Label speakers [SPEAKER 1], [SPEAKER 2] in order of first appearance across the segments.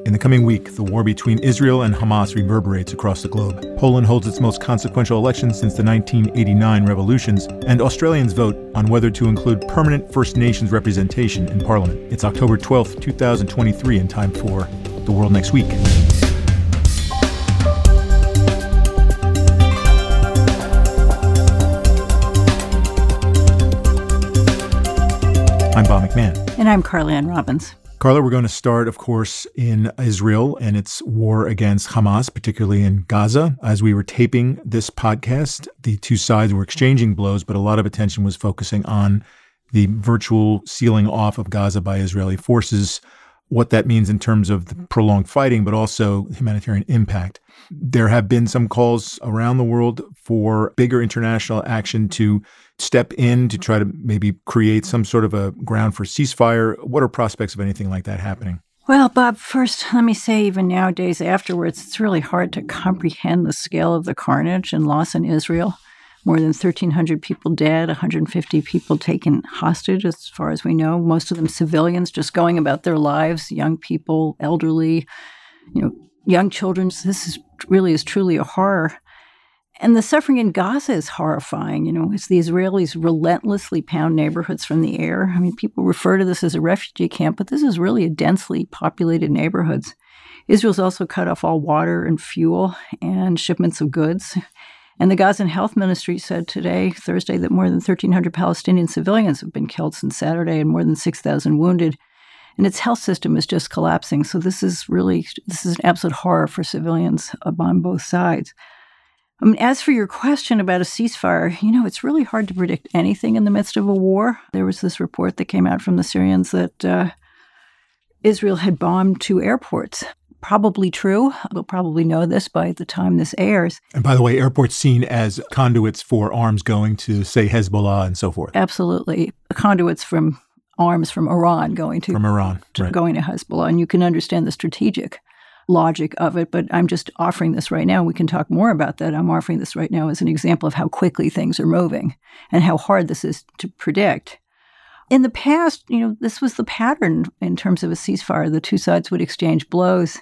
[SPEAKER 1] In the coming week, the war between Israel and Hamas reverberates across the globe. Poland holds its most consequential election since the 1989 revolutions, and Australians vote on whether to include permanent First Nations representation in Parliament. It's October 12th, 2023, and time for The World Next Week. I'm Bob McMahon.
[SPEAKER 2] And I'm Carla Ann Robbins.
[SPEAKER 1] Carla, we're going to start, of course, in Israel and its war against Hamas, particularly in Gaza. As we were taping this podcast, the two sides were exchanging blows, but a lot of attention was focusing on the virtual sealing off of Gaza by Israeli forces, what that means in terms of the prolonged fighting, but also humanitarian impact. There have been some calls around the world for bigger international action to step in to try to maybe create some sort of a ground for ceasefire. What are prospects of anything like that happening?
[SPEAKER 2] Well, Bob, first, let me say even nowadays afterwards, it's really hard to comprehend the scale of the carnage and loss in Israel. More than 1,300 people dead, 150 people taken hostage, as far as we know, most of them civilians just going about their lives, young people, elderly, young children. This is truly a horror. And the suffering in Gaza is horrifying, as the Israelis relentlessly pound neighborhoods from the air. I mean, people refer to this as a refugee camp, but this is really a densely populated neighborhoods. Israel's also cut off all water and fuel and shipments of goods. And the Gazan Health Ministry said today, Thursday, that more than 1,300 Palestinian civilians have been killed since Saturday and more than 6,000 wounded. And its health system is just collapsing. So this is an absolute horror for civilians on both sides. I mean, as for your question about a ceasefire, it's really hard to predict anything in the midst of a war. There was this report that came out from the Syrians that Israel had bombed 2 airports. Probably true. We'll probably know this by the time this airs.
[SPEAKER 1] And by the way, airports seen as conduits for arms going to, say, Hezbollah and so forth.
[SPEAKER 2] Absolutely. Conduits from arms from Iran going to Hezbollah. And you can understand the strategic logic of it, but I'm just offering this right now. We can talk more about that. I'm offering this right now as an example of how quickly things are moving and how hard this is to predict. In the past, this was the pattern in terms of a ceasefire. The two sides would exchange blows,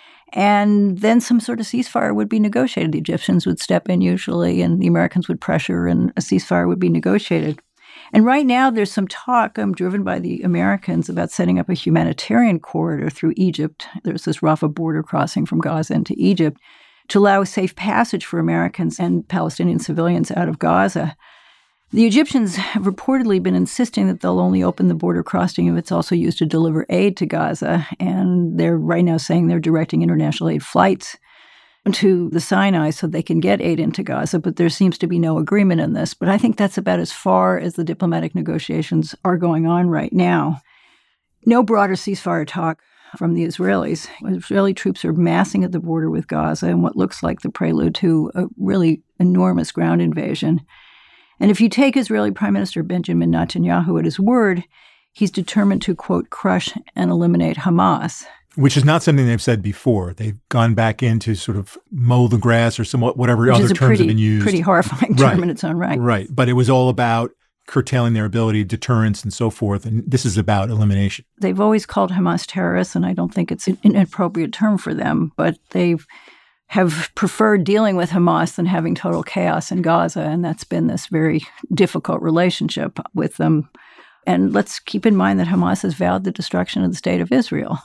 [SPEAKER 2] and then some sort of ceasefire would be negotiated. The Egyptians would step in usually, and the Americans would pressure, and a ceasefire would be negotiated. And right now, there's some talk driven by the Americans about setting up a humanitarian corridor through Egypt. There's this Rafah border crossing from Gaza into Egypt to allow a safe passage for Americans and Palestinian civilians out of Gaza. The Egyptians have reportedly been insisting that they'll only open the border crossing if it's also used to deliver aid to Gaza. And they're right now saying they're directing international aid flights to the Sinai so they can get aid into Gaza, but there seems to be no agreement in this. But I think that's about as far as the diplomatic negotiations are going on right now. No broader ceasefire talk from the Israelis. Israeli troops are massing at the border with Gaza in what looks like the prelude to a really enormous ground invasion. And if you take Israeli Prime Minister Benjamin Netanyahu at his word, he's determined to, quote, crush and eliminate Hamas.
[SPEAKER 1] Which is not something they've said before. They've gone back in to sort of mow the grass or somewhat, whatever other terms have been used.
[SPEAKER 2] Pretty horrifying term in its own right.
[SPEAKER 1] Right. But it was all about curtailing their ability, deterrence, and so forth. And this is about elimination.
[SPEAKER 2] They've always called Hamas terrorists, and I don't think it's an inappropriate term for them, but they have preferred dealing with Hamas than having total chaos in Gaza. And that's been this very difficult relationship with them. And let's keep in mind that Hamas has vowed the destruction of the state of Israel.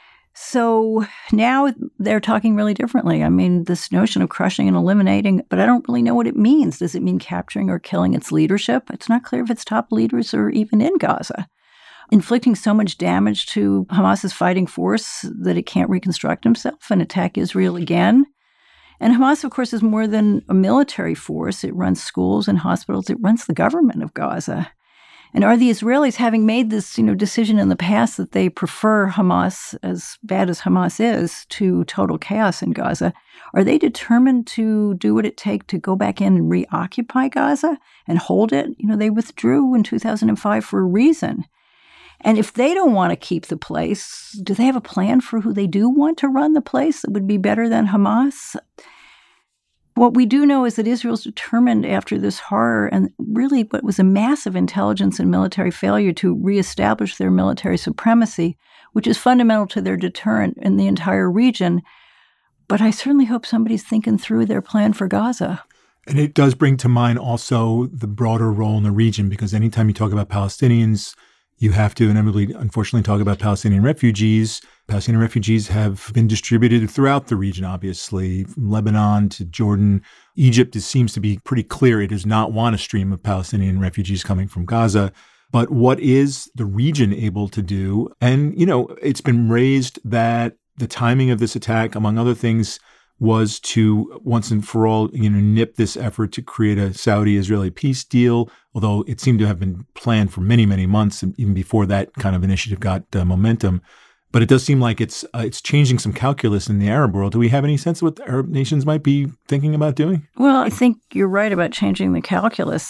[SPEAKER 2] So now they're talking really differently. I mean, this notion of crushing and eliminating, but I don't really know what it means. Does it mean capturing or killing its leadership? It's not clear if it's top leaders or even in Gaza. Inflicting so much damage to Hamas's fighting force that it can't reconstruct itself and attack Israel again. And Hamas, of course, is more than a military force. It runs schools and hospitals. It runs the government of Gaza. And are the Israelis, having made this, decision in the past that they prefer Hamas, as bad as Hamas is, to total chaos in Gaza, are they determined to do what it takes to go back in and reoccupy Gaza and hold it? They withdrew in 2005 for a reason. And if they don't want to keep the place, do they have a plan for who they do want to run the place that would be better than Hamas? What we do know is that Israel's determined after this horror and really what was a massive intelligence and military failure to reestablish their military supremacy, which is fundamental to their deterrent in the entire region. But I certainly hope somebody's thinking through their plan for Gaza.
[SPEAKER 1] And it does bring to mind also the broader role in the region, because anytime you talk about Palestinians, you have to inevitably, unfortunately, talk about Palestinian refugees. Palestinian refugees have been distributed throughout the region, obviously, from Lebanon to Jordan. Egypt, it seems to be pretty clear it does not want a stream of Palestinian refugees coming from Gaza. But what is the region able to do? And, it's been raised that the timing of this attack, among other things, was to once and for all, nip this effort to create a Saudi-Israeli peace deal, although it seemed to have been planned for many, many months, and even before that kind of initiative got momentum. But it does seem like it's changing some calculus in the Arab world. Do we have any sense of what the Arab nations might be thinking about doing?
[SPEAKER 2] Well, I think you're right about changing the calculus.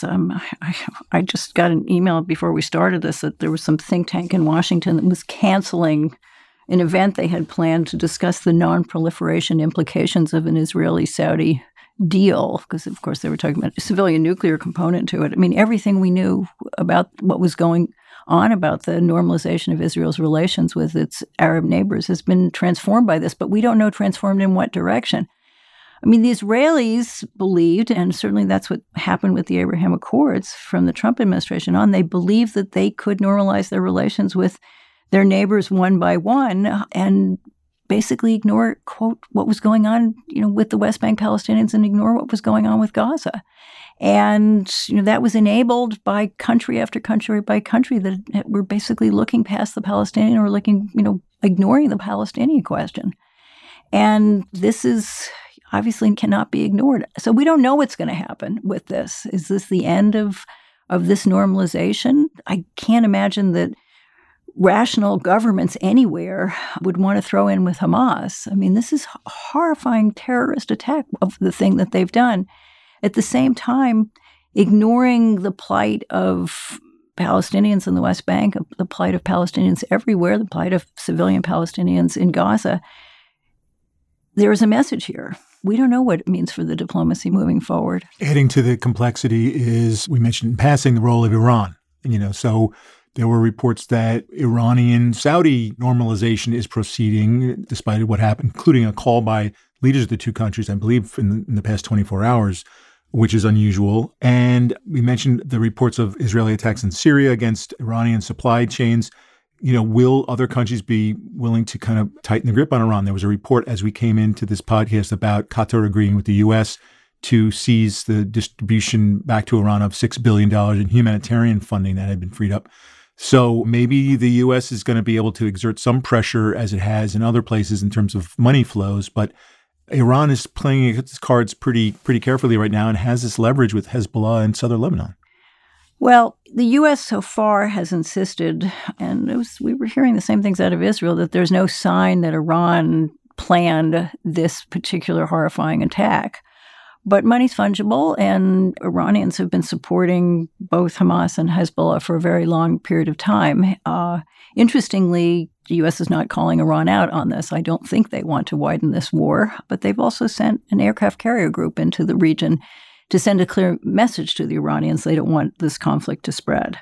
[SPEAKER 2] I just got an email before we started this that there was some think tank in Washington that was canceling an event they had planned to discuss the non-proliferation implications of an Israeli-Saudi deal, because, of course, they were talking about a civilian nuclear component to it. I mean, everything we knew about what was going on about the normalization of Israel's relations with its Arab neighbors has been transformed by this, but we don't know transformed in what direction. I mean, the Israelis believed, and certainly that's what happened with the Abraham Accords from the Trump administration on, they believed that they could normalize their relations with their neighbors one by one and basically ignore, quote, what was going on, with the West Bank Palestinians and ignore what was going on with Gaza. And, that was enabled by country after country by country that were basically looking past the Palestinian or ignoring the Palestinian question. And this is obviously cannot be ignored. So we don't know what's going to happen with this. Is this the end of this normalization? I can't imagine that rational governments anywhere would want to throw in with Hamas. I mean, this is a horrifying terrorist attack of the thing that they've done. At the same time, ignoring the plight of Palestinians in the West Bank, the plight of Palestinians everywhere, the plight of civilian Palestinians in Gaza, there is a message here. We don't know what it means for the diplomacy moving forward.
[SPEAKER 1] Adding to the complexity is, we mentioned in passing, the role of Iran. So there were reports that Iranian-Saudi normalization is proceeding, despite what happened, including a call by leaders of the two countries, I believe, in the past 24 hours, which is unusual. And we mentioned the reports of Israeli attacks in Syria against Iranian supply chains. Will other countries be willing to kind of tighten the grip on Iran? There was a report as we came into this podcast about Qatar agreeing with the U.S. to seize the distribution back to Iran of $6 billion in humanitarian funding that had been freed up. So maybe the U.S. is going to be able to exert some pressure, as it has in other places, in terms of money flows. But Iran is playing its cards pretty carefully right now and has this leverage with Hezbollah in southern Lebanon.
[SPEAKER 2] Well, the U.S. so far has insisted, and we were hearing the same things out of Israel, that there's no sign that Iran planned this particular horrifying attack. But money's fungible, and Iranians have been supporting both Hamas and Hezbollah for a very long period of time. Interestingly, the U.S. is not calling Iran out on this. I don't think they want to widen this war, but they've also sent an aircraft carrier group into the region to send a clear message to the Iranians they don't want this conflict to spread.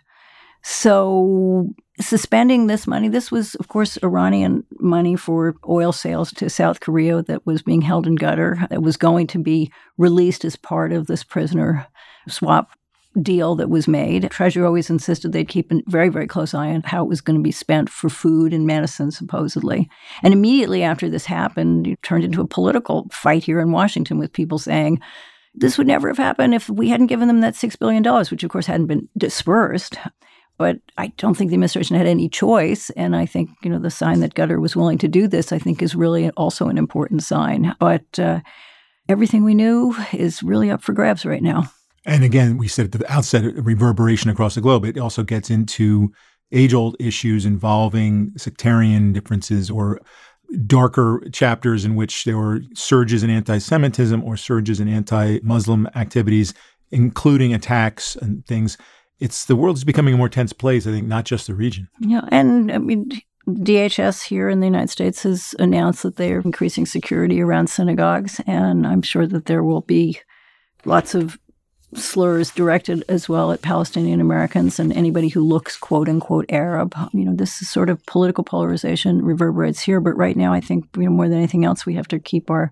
[SPEAKER 2] So suspending this money, this was, of course, Iranian money for oil sales to South Korea that was being held in Qatar. It was going to be released as part of this prisoner swap deal that was made. Treasury always insisted they'd keep a very, very close eye on how it was going to be spent for food and medicine, supposedly. And immediately after this happened, it turned into a political fight here in Washington with people saying, this would never have happened if we hadn't given them that $6 billion, which, of course, hadn't been dispersed. But I don't think the administration had any choice. And I think, the sign that Qatar was willing to do this, I think, is really also an important sign. But everything we knew is really up for grabs right now.
[SPEAKER 1] And again, we said at the outset, a reverberation across the globe. It also gets into age-old issues involving sectarian differences or darker chapters in which there were surges in anti-Semitism or surges in anti-Muslim activities, including attacks and things. The world is becoming a more tense place, I think, not just the region.
[SPEAKER 2] Yeah, and I mean, DHS here in the United States has announced that they are increasing security around synagogues, and I'm sure that there will be lots of slurs directed as well at Palestinian Americans and anybody who looks quote-unquote Arab. This is sort of political polarization reverberates here, but right now I think more than anything else we have to keep our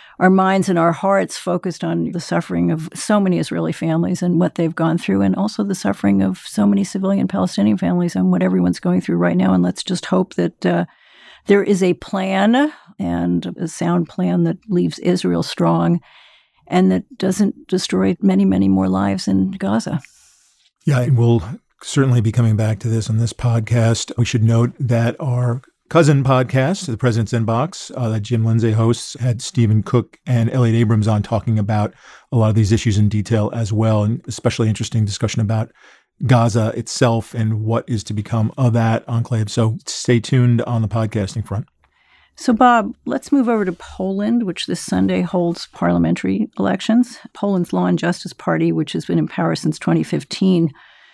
[SPEAKER 2] minds and our hearts focused on the suffering of so many Israeli families and what they've gone through, and also the suffering of so many civilian Palestinian families and what everyone's going through right now. And let's just hope that there is a plan, and a sound plan, that leaves Israel strong and that doesn't destroy many, many more lives in Gaza.
[SPEAKER 1] Yeah, and we'll certainly be coming back to this on this podcast. We should note that our cousin podcast, The President's Inbox, that Jim Lindsay hosts, had Stephen Cook and Elliot Abrams on talking about a lot of these issues in detail as well, and especially interesting discussion about Gaza itself and what is to become of that enclave. So stay tuned on the podcasting front.
[SPEAKER 2] So, Bob, let's move over to Poland, which this Sunday holds parliamentary elections. Poland's Law and Justice Party, which has been in power since 2015,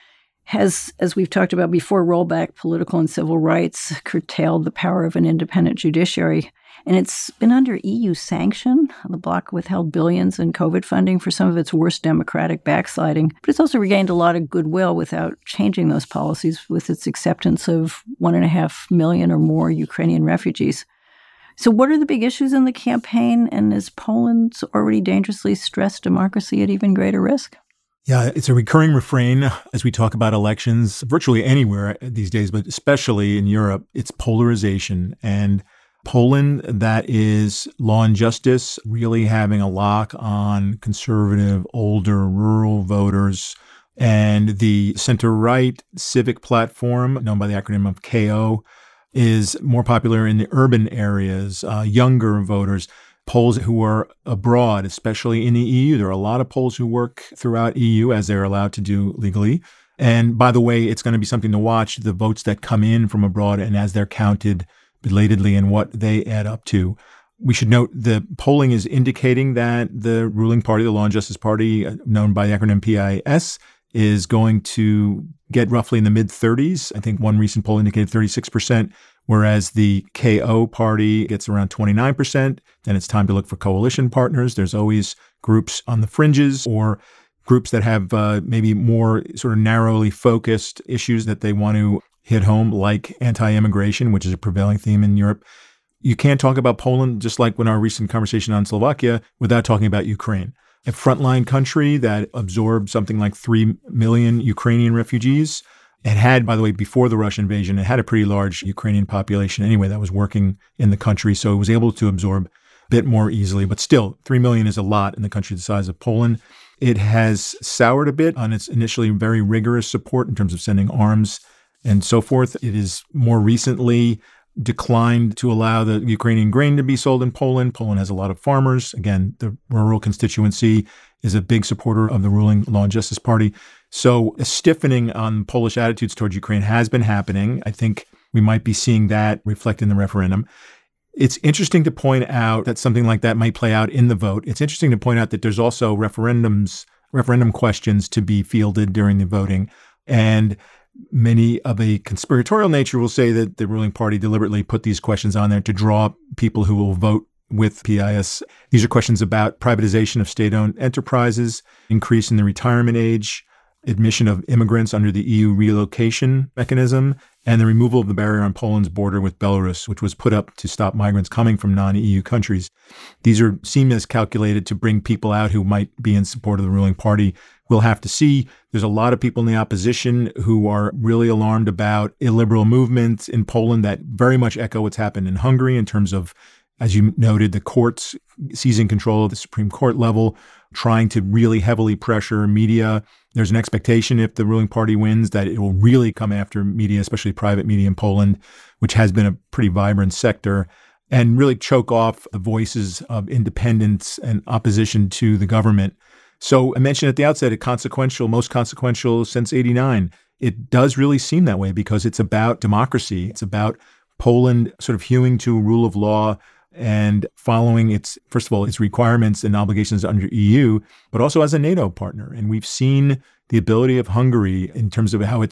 [SPEAKER 2] has, as we've talked about before, rolled back political and civil rights, curtailed the power of an independent judiciary. And it's been under EU sanction. The bloc withheld billions in COVID funding for some of its worst democratic backsliding. But it's also regained a lot of goodwill without changing those policies, with its acceptance of 1.5 million or more Ukrainian refugees. So what are the big issues in the campaign, and is Poland's already dangerously stressed democracy at even greater risk?
[SPEAKER 1] Yeah, it's a recurring refrain as we talk about elections virtually anywhere these days, but especially in Europe. It's polarization. And Poland, that is Law and Justice, really having a lock on conservative, older, rural voters. And the center-right civic platform, known by the acronym of KO, is more popular in the urban areas, younger voters, Poles who are abroad, especially in the EU. There are a lot of Poles who work throughout EU, as they're allowed to do legally. And by the way, it's going to be something to watch, the votes that come in from abroad and as they're counted belatedly and what they add up to. We should note the polling is indicating that the ruling party, the Law and Justice Party, known by the acronym PIS, is going to get roughly in the mid-30s. I think one recent poll indicated 36%, whereas the KO party gets around 29%. Then it's time to look for coalition partners. There's always groups on the fringes or groups that have maybe more sort of narrowly focused issues that they want to hit home, like anti-immigration, which is a prevailing theme in Europe. You can't talk about Poland, just like when our recent conversation on Slovakia, without talking about Ukraine. A frontline country that absorbed something like 3 million Ukrainian refugees. It had, by the way, before the Russian invasion, it had a pretty large Ukrainian population anyway that was working in the country, so it was able to absorb a bit more easily. But still, 3 million is a lot in a country the size of Poland. It has soured a bit on its initially very rigorous support in terms of sending arms and so forth. It is more recently declined to allow the Ukrainian grain to be sold in Poland. Poland has a lot of farmers. Again, the rural constituency is a big supporter of the ruling Law and Justice Party. So a stiffening on Polish attitudes towards Ukraine has been happening. I think we might be seeing that reflect in the referendum. It's interesting to point out that something like that might play out in the vote. It's interesting to point out that there's also referendum questions to be fielded during the voting. And many of a conspiratorial nature will say that the ruling party deliberately put these questions on there to draw people who will vote with PIS. These are questions about privatization of state-owned enterprises, increase in the retirement age, admission of immigrants under the EU relocation mechanism, and the removal of the barrier on Poland's border with Belarus, which was put up to stop migrants coming from non-EU countries. These seem as calculated to bring people out who might be in support of the ruling party. We'll have to see. There's a lot of people in the opposition who are really alarmed about illiberal movements in Poland that very much echo what's happened in Hungary in terms of, as you noted, the courts seizing control of the Supreme Court level, trying to really heavily pressure media. There's an expectation if the ruling party wins that it will really come after media, especially private media in Poland, which has been a pretty vibrant sector, and really choke off the voices of independents and opposition to the government. So I mentioned at the outset, most consequential since '89. It does really seem that way because it's about democracy. It's about Poland sort of hewing to rule of law and following its requirements and obligations under EU, but also as a NATO partner. And we've seen the ability of Hungary in terms of how it's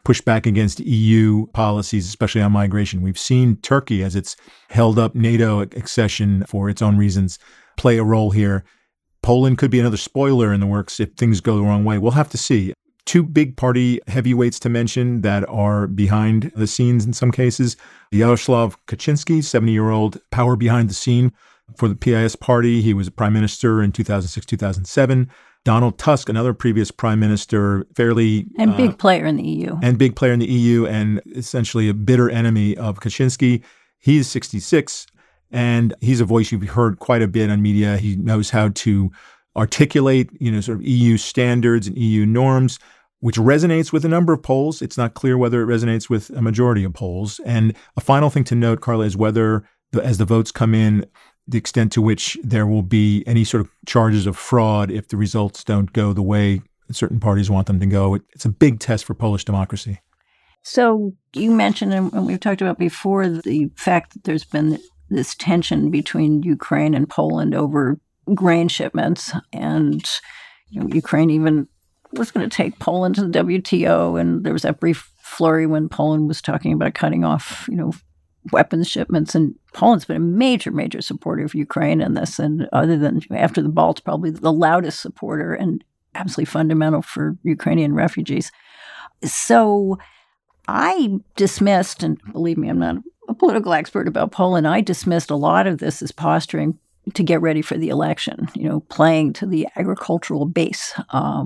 [SPEAKER 1] push back against EU policies, especially on migration. We've seen Turkey, as it's held up NATO accession for its own reasons, play a role here. Poland could be another spoiler in the works if things go the wrong way. We'll have to see. Two big party heavyweights to mention that are behind the scenes in some cases. Jaroslaw Kaczynski, 70-year-old power behind the scene for the PIS party. He was prime minister in 2006, 2007. Donald Tusk, another previous prime minister, fairly...
[SPEAKER 2] And big player in the EU.
[SPEAKER 1] And big player in the EU and essentially a bitter enemy of Kaczynski. He's 66, and he's a voice you've heard quite a bit on media. He knows how to articulate, sort of EU standards and EU norms, which resonates with a number of polls. It's not clear whether it resonates with a majority of polls. And a final thing to note, Carla, is whether, as the votes come in, the extent to which there will be any sort of charges of fraud if the results don't go the way certain parties want them to go. It's a big test for Polish democracy.
[SPEAKER 2] So you mentioned, and we've talked about before, the fact that there's been this tension between Ukraine and Poland over grain shipments. And Ukraine even was going to take Poland to the WTO. And there was that brief flurry when Poland was talking about cutting off, weapons shipments, and Poland's been a major, major supporter of Ukraine in this, and other than after the Balts, probably the loudest supporter and absolutely fundamental for Ukrainian refugees. So I dismissed, and believe me, I'm not a political expert about Poland, I dismissed a lot of this as posturing to get ready for the election, playing to the agricultural base.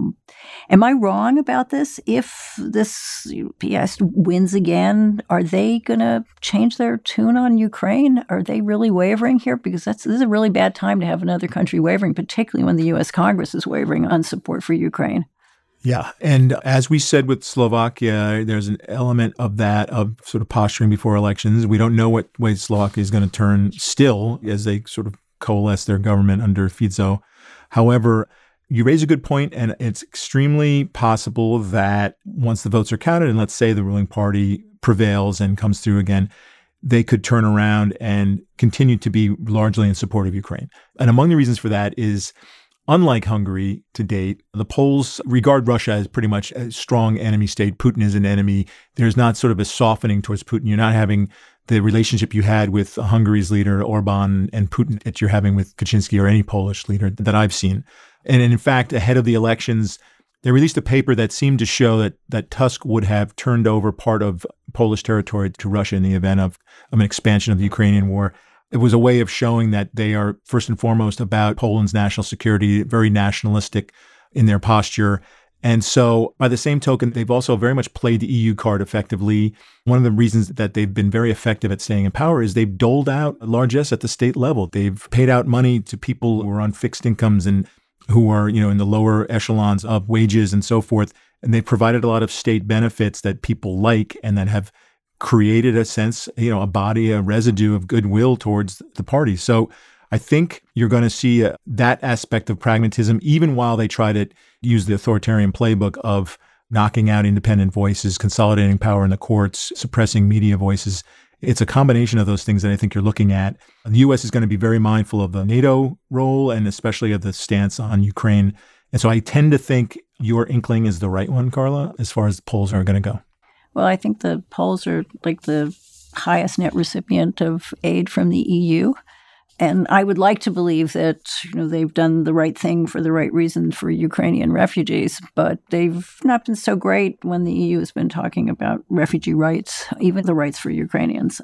[SPEAKER 2] Am I wrong about this? If this PIS wins again, are they going to change their tune on Ukraine? Are they really wavering here? Because this is a really bad time to have another country wavering, particularly when the U.S. Congress is wavering on support for Ukraine.
[SPEAKER 1] Yeah. And as we said with Slovakia, there's an element of that, of sort of posturing before elections. We don't know what way Slovakia is going to turn still as they sort of coalesce their government under Fico. However, you raise a good point, and it's extremely possible that once the votes are counted, and let's say the ruling party prevails and comes through again, they could turn around and continue to be largely in support of Ukraine. And among the reasons for that is, unlike Hungary to date, the Poles regard Russia as pretty much a strong enemy state. Putin is an enemy. There's not sort of a softening towards Putin. You're not having the relationship you had with Hungary's leader, Orban, and Putin that you're having with Kaczynski or any Polish leader that I've seen. And in fact, ahead of the elections, they released a paper that seemed to show that Tusk would have turned over part of Polish territory to Russia in the event of an expansion of the Ukrainian war. It was a way of showing that they are first and foremost about Poland's national security, very nationalistic in their posture. And so by the same token, they've also very much played the EU card effectively. One of the reasons that they've been very effective at staying in power is they've doled out largesse at the state level. They've paid out money to people who are on fixed incomes and who are, in the lower echelons of wages and so forth. And they've provided a lot of state benefits that people like and that have created a sense, a body, a residue of goodwill towards the party. So I think you're going to see that aspect of pragmatism, even while they try to use the authoritarian playbook of knocking out independent voices, consolidating power in the courts, suppressing media voices. It's a combination of those things that I think you're looking at. The U.S. is going to be very mindful of the NATO role and especially of the stance on Ukraine. And so I tend to think your inkling is the right one, Carla, as far as the polls are going to go.
[SPEAKER 2] Well, I think the Poles are like the highest net recipient of aid from the EU. And I would like to believe that, they've done the right thing for the right reason for Ukrainian refugees, but they've not been so great when the EU has been talking about refugee rights, even the rights for Ukrainians.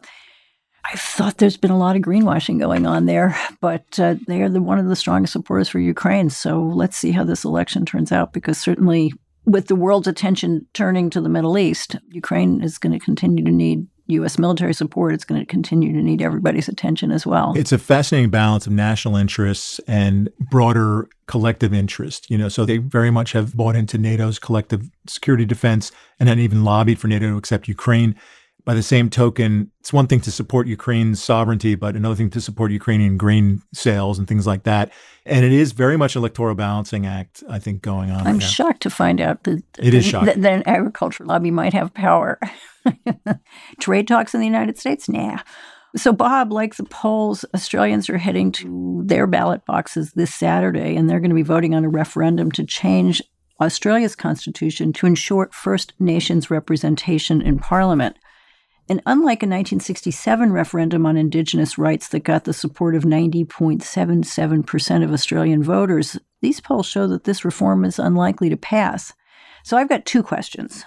[SPEAKER 2] I thought there's been a lot of greenwashing going on there, but they are one of the strongest supporters for Ukraine. So let's see how this election turns out, because certainly with the world's attention turning to the Middle East, Ukraine is going to continue to need U.S. military support. It's going to continue to need everybody's attention as well.
[SPEAKER 1] It's a fascinating balance of national interests and broader collective interest. So they very much have bought into NATO's collective security defense and then even lobbied for NATO to accept Ukraine. By the same token, it's one thing to support Ukraine's sovereignty, but another thing to support Ukrainian grain sales and things like that. And it is very much an electoral balancing act, I think, going on.
[SPEAKER 2] I'm shocked to find out that an agriculture lobby might have power. Trade talks in the United States? Nah. So, Bob, like the Poles, Australians are heading to their ballot boxes this Saturday, and they're going to be voting on a referendum to change Australia's constitution to ensure First Nations representation in Parliament. And unlike a 1967 referendum on Indigenous rights that got the support of 90.77% of Australian voters, these polls show that this reform is unlikely to pass. So I've got two questions.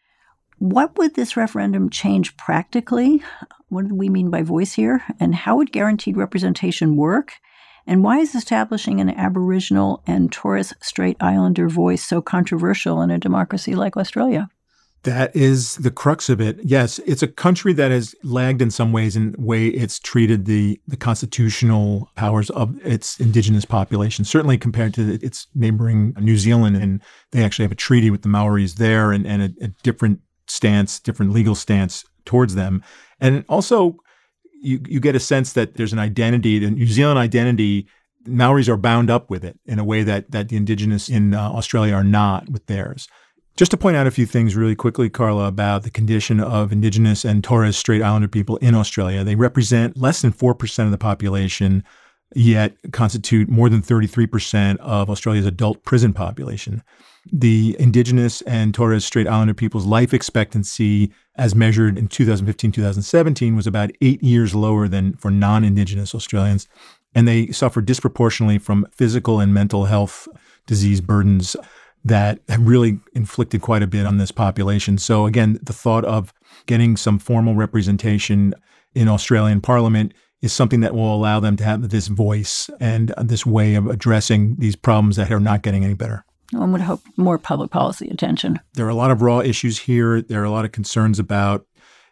[SPEAKER 2] What would this referendum change practically? What do we mean by voice here? And how would guaranteed representation work? And why is establishing an Aboriginal and Torres Strait Islander voice so controversial in a democracy like Australia?
[SPEAKER 1] That is the crux of it. Yes, it's a country that has lagged in some ways in the way it's treated the constitutional powers of its Indigenous population, certainly compared to its neighboring New Zealand. And they actually have a treaty with the Maoris there and a different stance, different legal stance towards them. And also, you get a sense that there's an identity, the New Zealand identity. Maoris are bound up with it in a way that the Indigenous in Australia are not with theirs. Just to point out a few things really quickly, Carla, about the condition of Indigenous and Torres Strait Islander people in Australia. They represent less than 4% of the population, yet constitute more than 33% of Australia's adult prison population. The Indigenous and Torres Strait Islander people's life expectancy, as measured in 2015-2017, was about 8 years lower than for non-Indigenous Australians, and they suffer disproportionately from physical and mental health disease burdens that have really inflicted quite a bit on this population. So again, the thought of getting some formal representation in Australian Parliament is something that will allow them to have this voice and this way of addressing these problems that are not getting any better.
[SPEAKER 2] One would hope more public policy attention.
[SPEAKER 1] There are a lot of raw issues here. There are a lot of concerns about,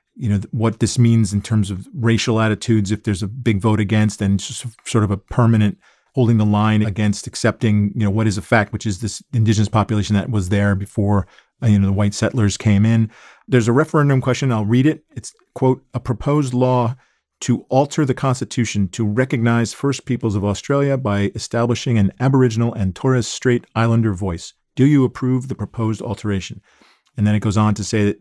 [SPEAKER 1] what this means in terms of racial attitudes if there's a big vote against, and just sort of a permanent holding the line against accepting, what is a fact, which is this Indigenous population that was there before, the white settlers came in. There's a referendum question. I'll read it. It's, quote, a proposed law to alter the Constitution to recognize First Peoples of Australia by establishing an Aboriginal and Torres Strait Islander voice. Do you approve the proposed alteration? And then it goes on to say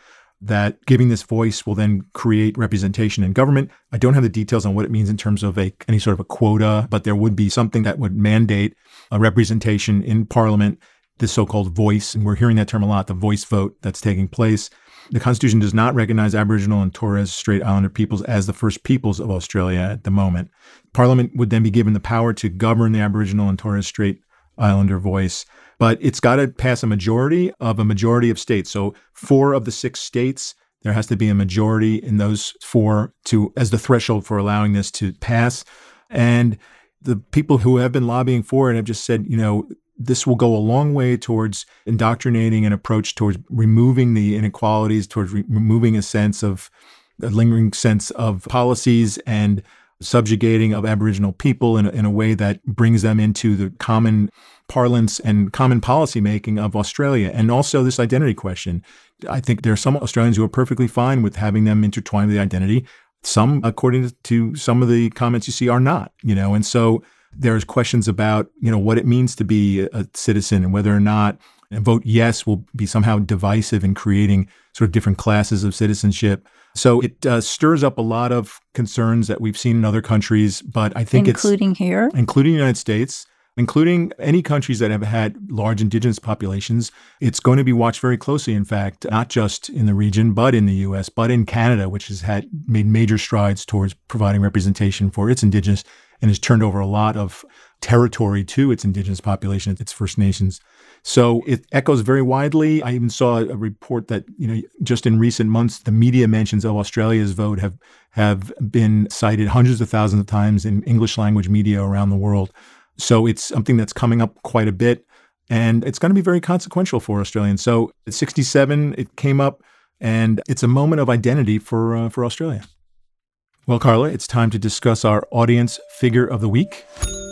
[SPEAKER 1] that giving this voice will then create representation in government. I don't have the details on what it means in terms of any sort of a quota, but there would be something that would mandate a representation in Parliament, this so-called voice. And we're hearing that term a lot, the voice vote that's taking place. The Constitution does not recognize Aboriginal and Torres Strait Islander peoples as the First Peoples of Australia at the moment. Parliament would then be given the power to govern the Aboriginal and Torres Strait Islander voice. But it's got to pass a majority of states. So 4 of the 6 states, there has to be a majority in those 4 as the threshold for allowing this to pass. And the people who have been lobbying for it have just said, this will go a long way towards indoctrinating an approach towards removing the inequalities, towards removing a lingering sense of policies and subjugating of Aboriginal people in a way that brings them into the common parlance and common policy making of Australia. And also this identity question. I think there are some Australians who are perfectly fine with having them intertwined with the identity. Some, according to some of the comments you see, are not, and so there's questions about, what it means to be a citizen and whether or not a vote yes will be somehow divisive in creating sort of different classes of citizenship. So it stirs up a lot of concerns that we've seen in other countries, but I think
[SPEAKER 2] including the
[SPEAKER 1] United States, including any countries that have had large Indigenous populations. It's going to be watched very closely, in fact, not just in the region, but in the U.S., but in Canada, which has made major strides towards providing representation for its Indigenous and has turned over a lot of territory to its Indigenous population, its First Nations. So it echoes very widely. I even saw a report that, just in recent months, the media mentions of Australia's vote have been cited hundreds of thousands of times in English language media around the world. So it's something that's coming up quite a bit, and it's going to be very consequential for Australians. So at 67, it came up, and it's a moment of identity for Australia. Well, Carla, it's time to discuss our audience figure of the week.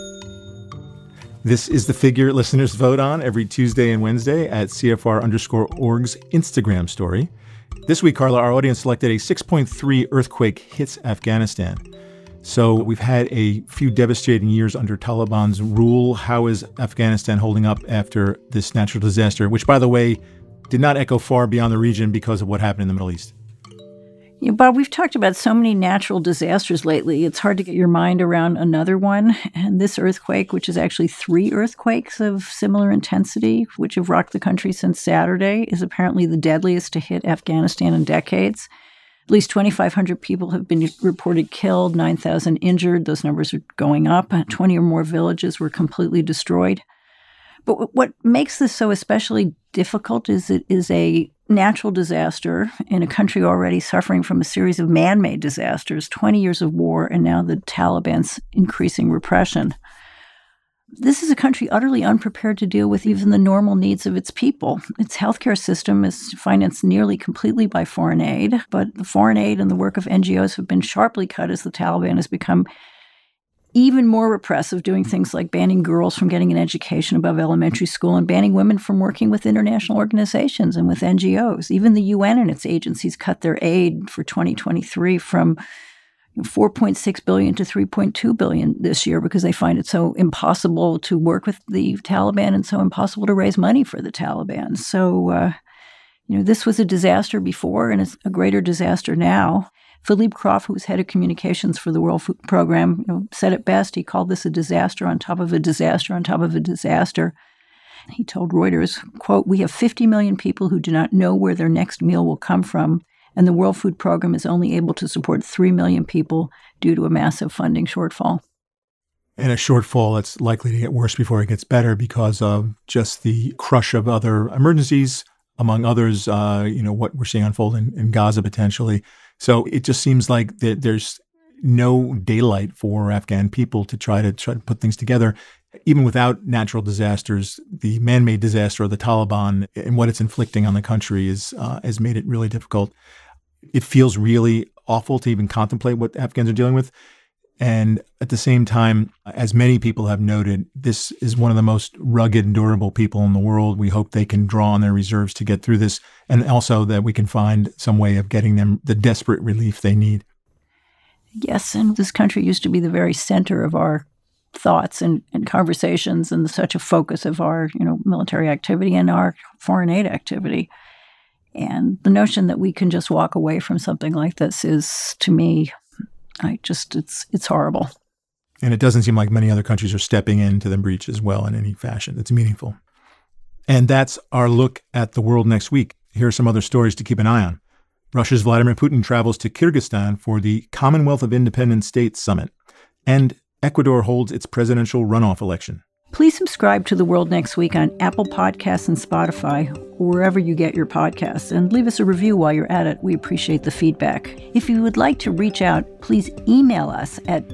[SPEAKER 1] This is the figure listeners vote on every Tuesday and Wednesday at CFR_org's Instagram story. This week, Carla, our audience selected a 6.3 earthquake hits Afghanistan. So we've had a few devastating years under Taliban's rule. How is Afghanistan holding up after this natural disaster, which, by the way, did not echo far beyond the region because of what happened in the Middle East?
[SPEAKER 2] Bob, we've talked about so many natural disasters lately. It's hard to get your mind around another one. And this earthquake, which is actually 3 earthquakes of similar intensity, which have rocked the country since Saturday, is apparently the deadliest to hit Afghanistan in decades. At least 2,500 people have been reported killed, 9,000 injured. Those numbers are going up. 20 or more villages were completely destroyed. But what makes this so especially difficult is it is a natural disaster in a country already suffering from a series of man-made disasters, 20 years of war, and now the Taliban's increasing repression. This is a country utterly unprepared to deal with even the normal needs of its people. Its healthcare system is financed nearly completely by foreign aid, but the foreign aid and the work of NGOs have been sharply cut as the Taliban has become even more repressive, doing things like banning girls from getting an education above elementary school and banning women from working with international organizations and with NGOs. Even the UN and its agencies cut their aid for 2023 from $4.6 billion to $3.2 billion this year because they find it so impossible to work with the Taliban and so impossible to raise money for the Taliban. So, this was a disaster before and it's a greater disaster now. Philippe Croft, who was head of communications for the World Food Program, said it best. He called this a disaster on top of a disaster on top of a disaster. He told Reuters, quote, "We have 50 million people who do not know where their next meal will come from, and the World Food Program is only able to support 3 million people due to a massive funding shortfall."
[SPEAKER 1] And a shortfall that's likely to get worse before it gets better because of just the crush of other emergencies, among others, what we're seeing unfold in Gaza potentially. So it just seems like there's no daylight for Afghan people to try to put things together. Even without natural disasters, the man-made disaster of the Taliban and what it's inflicting on the country has made it really difficult. It feels really awful to even contemplate what Afghans are dealing with. And at the same time, as many people have noted, this is one of the most rugged and durable people in the world. We hope they can draw on their reserves to get through this, and also that we can find some way of getting them the desperate relief they need.
[SPEAKER 2] Yes, and this country used to be the very center of our thoughts and conversations and such a focus of our, military activity and our foreign aid activity. And the notion that we can just walk away from something like this is, to me, it's horrible.
[SPEAKER 1] And it doesn't seem like many other countries are stepping into the breach as well in any fashion. It's meaningful. And that's our look at the world next week. Here are some other stories to keep an eye on. Russia's Vladimir Putin travels to Kyrgyzstan for the Commonwealth of Independent States Summit. And Ecuador holds its presidential runoff election.
[SPEAKER 2] Please subscribe to The World Next Week on Apple Podcasts and Spotify, or wherever you get your podcasts, and leave us a review while you're at it. We appreciate the feedback. If you would like to reach out, please email us at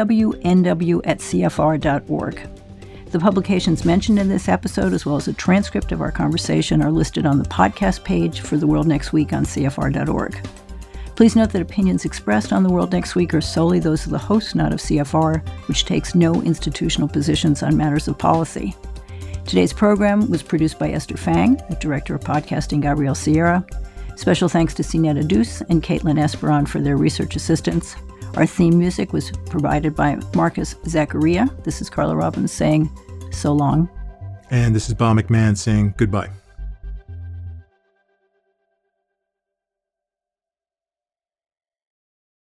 [SPEAKER 2] twnw@cfr.org. The publications mentioned in this episode, as well as a transcript of our conversation, are listed on the podcast page for The World Next Week on cfr.org. Please note that opinions expressed on The World Next Week are solely those of the host, not of CFR, which takes no institutional positions on matters of policy. Today's program was produced by Esther Fang, with Director of Podcasting Gabrielle Sierra. Special thanks to Sinetta Deuce and Caitlin Esperon for their research assistance. Our theme music was provided by Marcus Zachariah. This is Carla Robbins saying so long.
[SPEAKER 1] And this is Bob McMahon saying goodbye.